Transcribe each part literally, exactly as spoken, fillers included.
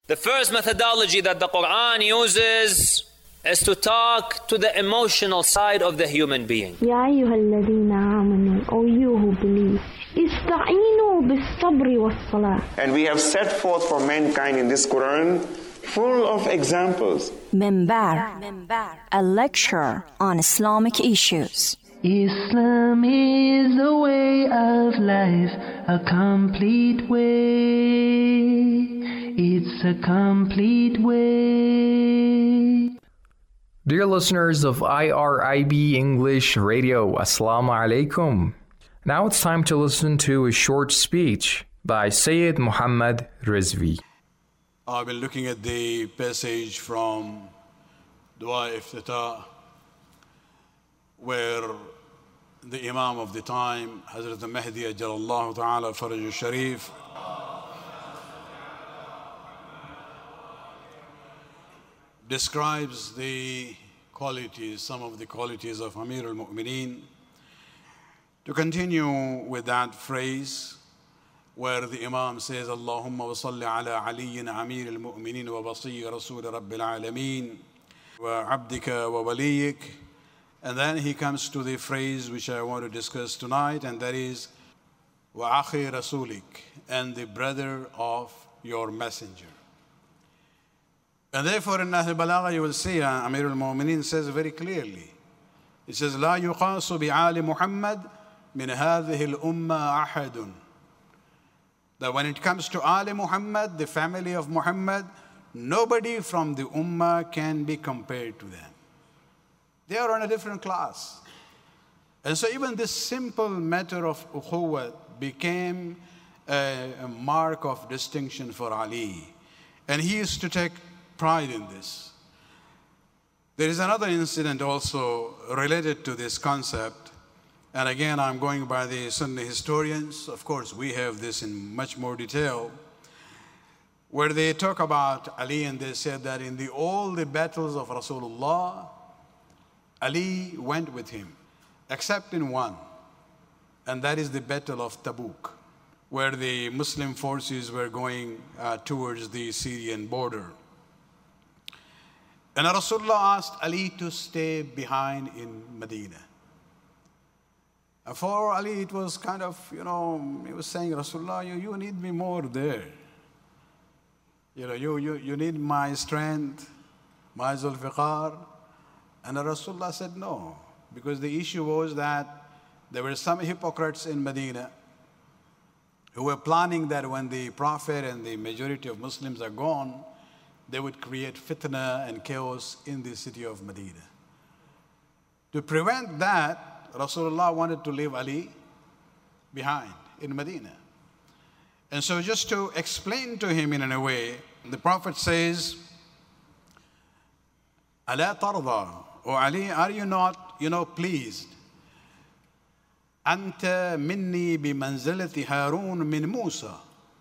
The first methodology that the Quran uses is to talk to the emotional side of the human being. يا أيها الذين آمنوا, O you who believe, استعينوا بالصبر والصلاة. And we have set forth for mankind in this Quran full of examples. Minbar, a lecture on Islamic issues. Islam is a way of life, a complete way. It's a complete way. Dear listeners of I R I B English Radio, Assalamu alaikum. Now it's time to listen to a short speech by Sayyid Muhammad Rizvi. I've been looking at the passage from Dua Iftitah, where the Imam of the time, Hazrat Mahdi Ajalallahu Ta'ala Faraj Sharif, describes the qualities, some of the qualities of Amir al-Mu'mineen. To continue with that phrase, where the Imam says, Allahumma wa salli ala aliyin amir al-mu'minin wa basir rasul rabbil alameen wa abdika wa waliyik. And then he comes to the phrase which I want to discuss tonight, and that is, wa akhi rasulik, and the brother of your messenger. And therefore in Nahl al-Balagha you will see uh, Amir al-Mu'mineen says very clearly, he says, لا يقاس بعال محمد من هذه الأمة أحد. That when it comes to Ali Muhammad, the family of Muhammad, nobody from the Ummah can be compared to them. They are on a different class. And so even this simple matter of ukhuwat became a, a mark of distinction for Ali. And he used to take pride in this. There is another incident also related to this concept. And again, I'm going by the Sunni historians. Of course, we have this in much more detail, where they talk about Ali and they said that in the, all the battles of Rasulullah, Ali went with him, except in one, and that is the Battle of Tabuk, where the Muslim forces were going uh, towards the Syrian border. And Rasulullah asked Ali to stay behind in Medina. And for Ali, it was kind of, you know, he was saying, Rasulullah, you, you need me more there. You know, you, you, you need my strength, my Zulfiqar. And Rasulullah said no, because the issue was that there were some hypocrites in Medina who were planning that when the Prophet and the majority of Muslims are gone, they would create fitna and chaos in the city of Medina. To prevent that, Rasulullah wanted to leave Ali behind in Medina. And so just to explain to him in a way, the Prophet says, Ala tarda, O Ali, are you not, you know, pleased? Anta minni bi manzilati Harun min Musa.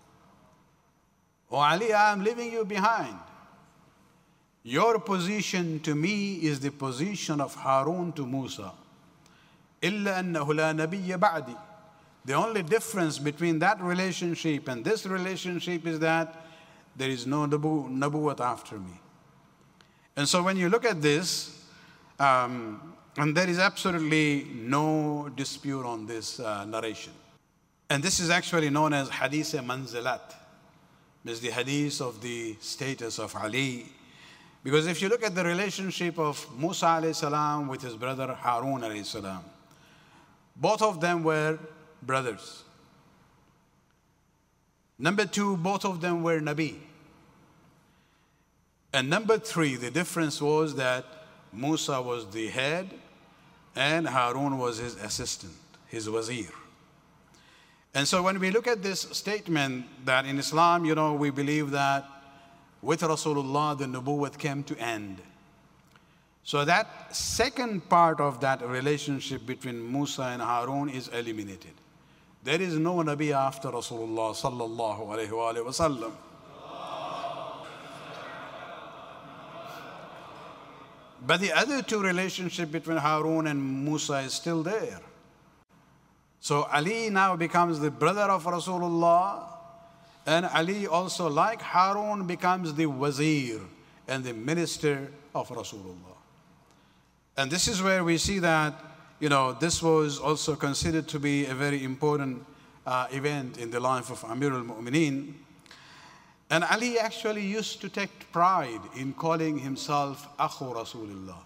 O Ali, I am leaving you behind. Your position to me is the position of Harun to Musa. إِلَّا أَنَّهُ لَا نَبِيَّ بَعْدِ. The only difference between that relationship and this relationship is that there is no nabu, nabuwat after me. And so when you look at this, um, and there is absolutely no dispute on this uh, narration. And this is actually known as Hadith Manzilat. This is the hadith of the status of Ali. Because if you look at the relationship of Musa alayhi salam with his brother Harun alayhi salam, both of them were brothers. Number two, both of them were Nabi. And number three, the difference was that Musa was the head and Harun was his assistant, his wazir. And so when we look at this statement that in Islam, you know, we believe that with Rasulullah, the nubuwwat came to end. So that second part of that relationship between Musa and Harun is eliminated. There is no Nabi after Rasulullah sallallahu alayhi wa sallam. But the other two relationship between Harun and Musa is still there. So Ali now becomes the brother of Rasulullah, And Ali also, like Harun, becomes the wazir and the minister of Rasulullah. And this is where we see that, you know, this was also considered to be a very important uh, event in the life of Amir al-Mu'mineen. And Ali actually used to take pride in calling himself Akhu Rasulullah.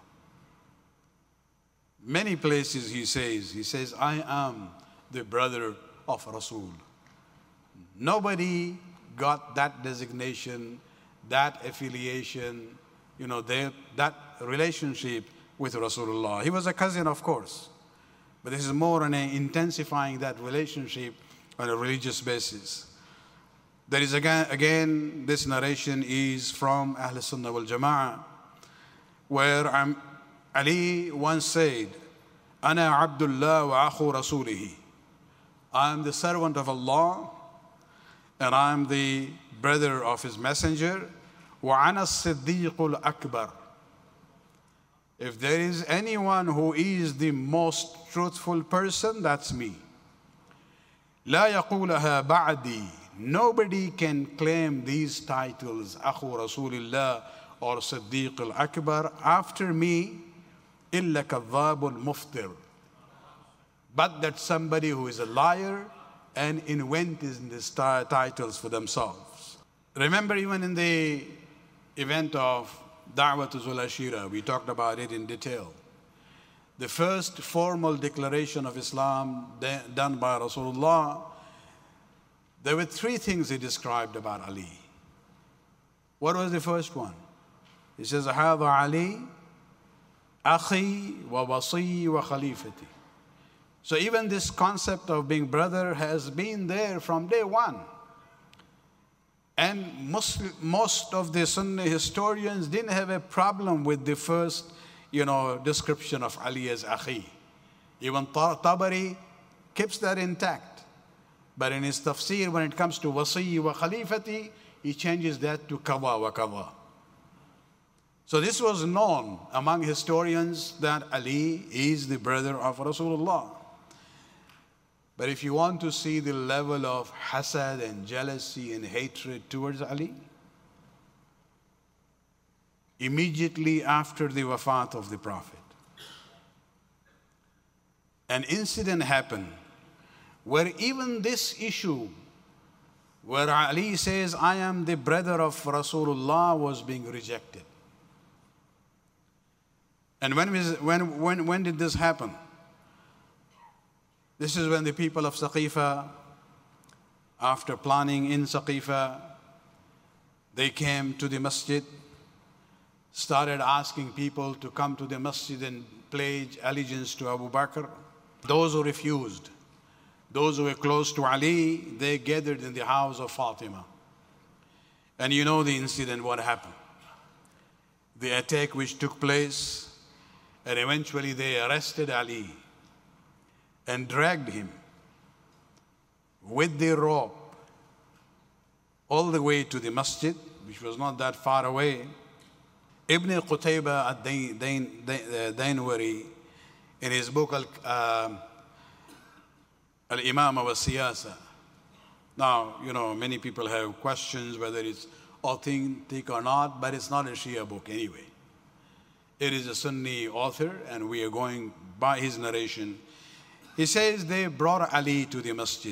Many places he says, he says, I am the brother of Rasul. Nobody got that designation, that affiliation, you know, they, that relationship with Rasulullah. He was a cousin, of course, but this is more on a intensifying that relationship on a religious basis. There is again, again this narration is from Ahl Sunnah wal Jama'ah, where um, Ali once said, Ana Abdullah wa Akhu Rasulihi. I am the servant of Allah, and I am the brother of His Messenger. Wa ana as-Siddiqul Akbar. If there is anyone who is the most truthful person, that's me. La yaqulaha ba'di. Nobody can claim these titles, Akhu Rasulillah or Siddiq al-Akbar, after me, illa kadhabul muftir. But that somebody who is a liar and invents these titles for themselves. Remember, even in the event of Da'wat Zul Ashira, we talked about it in detail. The first formal declaration of Islam done by Rasulullah, there were three things he described about Ali. What was the first one? He says, Hada Ali, Akhi wa wasi wa khalifati. So even this concept of being brother has been there from day one. And most, most of the Sunni historians didn't have a problem with the first, you know, description of Ali as Akhi. Even Tabari keeps that intact. But in his tafsir, when it comes to wasi wa khalifati, he changes that to kawa wa kawa. So this was known among historians that Ali is the brother of Rasulullah. But if you want to see the level of hasad and jealousy and hatred towards Ali, immediately after the wafat of the Prophet, an incident happened where even this issue, where Ali says, I am the brother of Rasulullah, was being rejected. And when, when, when, when did this happen? This is when the people of Saqifa, after planning in Saqifa, they came to the masjid, started asking people to come to the masjid and pledge allegiance to Abu Bakr. Those who refused, those who were close to Ali, they gathered in the house of Fatima. And you know the incident, what happened. The attack which took place, and eventually they arrested Ali and dragged him with the rope all the way to the masjid, which was not that far away. Ibn Qutayba ad-Dainwari, in his book Al-Imama wa Siyasa. Now, you know, many people have questions whether it's authentic or not, but it's not a Shia book anyway. It is a Sunni author, and we are going by his narration. He says they brought Ali to the masjid,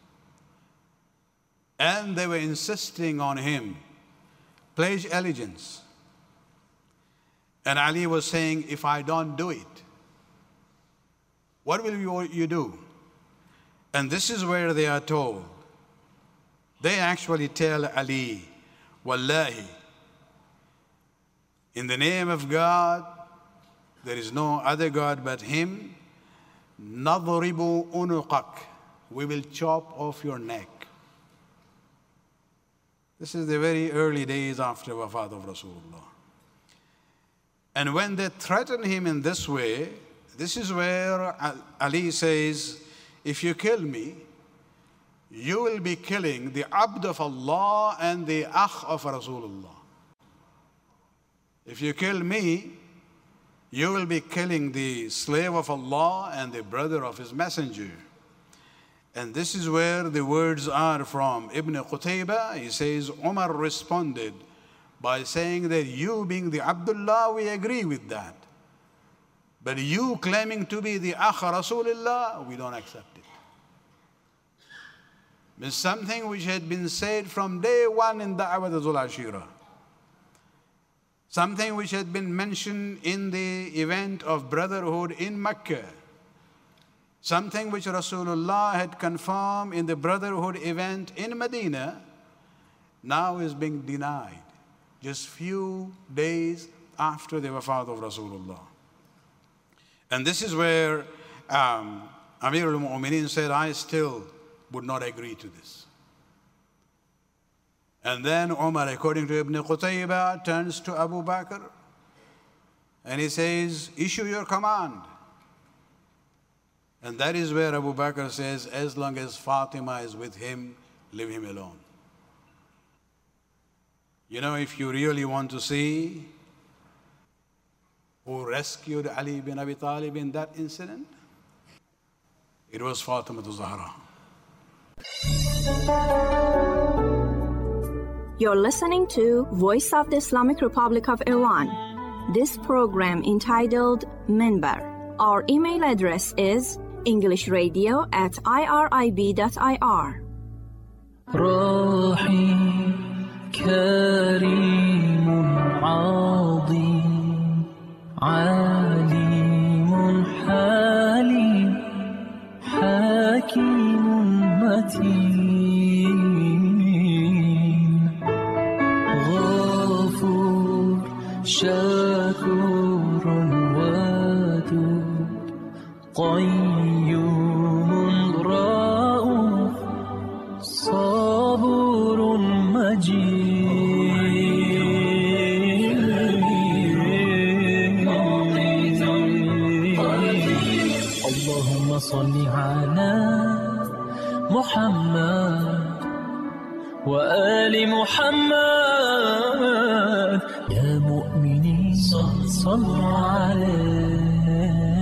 and they were insisting on him, pledge allegiance. And Ali was saying, if I don't do it, what will you, you do? And this is where they are told. They actually tell Ali, Wallahi, in the name of God, there is no other God but Him, Nadribu unuqak, we will chop off your neck. This is the very early days after wafat of Rasulullah. And when they threaten him in this way, this is where Ali says, if you kill me, you will be killing the abd of Allah and the akh of Rasulullah. If you kill me, you will be killing the slave of Allah and the brother of His Messenger. And this is where the words are from Ibn Qutaybah. He says, Umar responded by saying that you being the Abdullah, we agree with that. But you claiming to be the Akha Rasulullah, we don't accept it. It's something which had been said from day one in Da'wat Zul Ashira. Something which had been mentioned in the event of brotherhood in Mecca. Something which Rasulullah had confirmed in the brotherhood event in Medina, now is being denied just few days after the wafat of Rasulullah. And this is where um, Amir al-Mu'mineen said, I still would not agree to this. And then Umar, according to Ibn Qutaybah, turns to Abu Bakr and he says, issue your command. And that is where Abu Bakr says, as long as Fatima is with him, leave him alone. You know, if you really want to see who rescued Ali bin Abi Talib in that incident, it was Fatima Zahra. You're listening to Voice of the Islamic Republic of Iran. This program entitled Minbar. Our email address is englishradio at irib dot i r. رحيم كريم عظيم عليم حليم حكيم متين غفور شكور ودود قيوم رؤوف صبور مجيد اللهم صل على محمد وآل محمد يا مؤمنين صلوا عليه